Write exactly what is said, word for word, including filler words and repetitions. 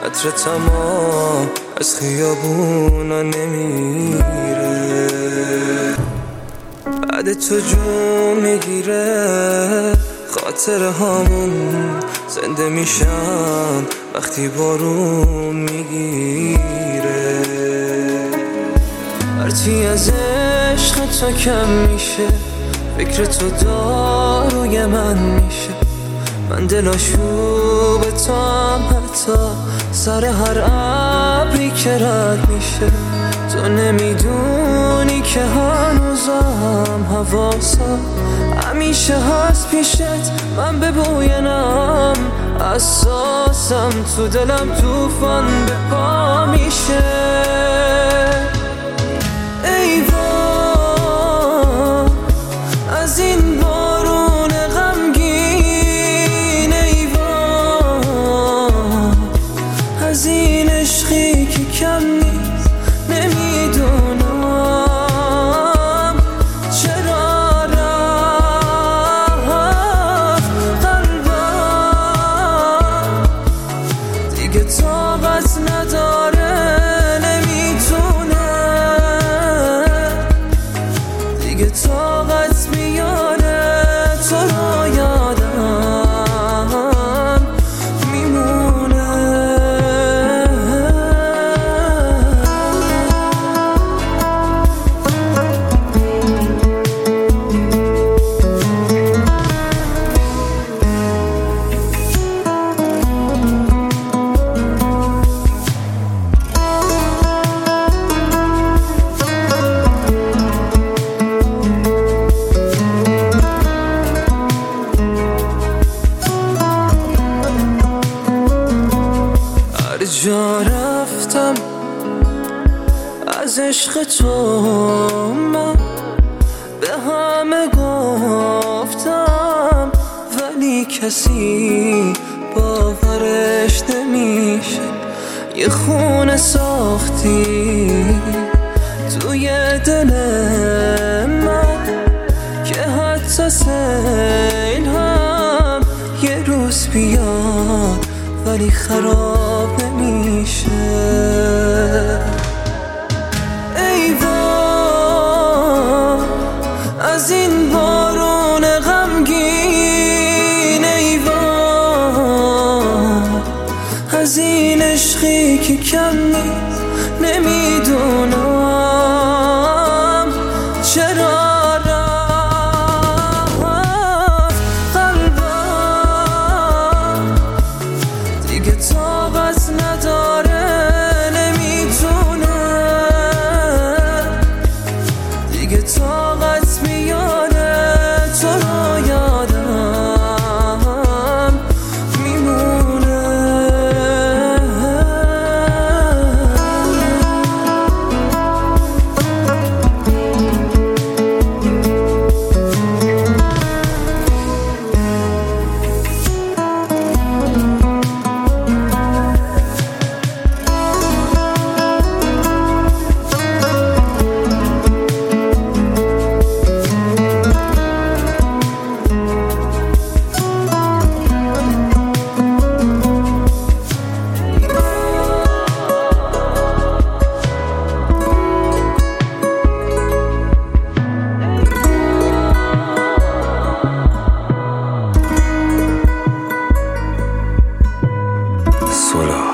عطر تمام از خیابونا نمیره، بعد تو جون میگیره خاطر هامون، زنده میشم وقتی بارون میگیره. هرچی از عشق تو کم میشه، فکر تو داروی من میشه. من دلاشوب تو هم حتی سر هر ابری که رد میشه. تو نمیدونی که هنوزم حواسم همیشه هست پیشت. من به بوی نم اساسم، تو دلم توفان به پا میشه. ای وای از این بارون غمگین، ای وای از این عشقی که کم نیست. نمیدونم چرا رفت قلبم، دیگه طاقت نداره، نمیتونه دیگه طاقت میاره. تو رو یادم میمونه. جا رفتم از عشق تو، من به همه گفتم ولی کسی باورش نمیشه. یه خونه ساختی توی دل من که حتی سیل هم یه روز بیاد ولی خراب نمیشه. ای وای از این بارون غمگین، ای وای از این عشقی که کم نیست. نمیدونم چرا رفت قلبم، دیگه طاقت نداره، نمیتونه دیگه طاقت میاره. تو رو یادم میمونه. Sola.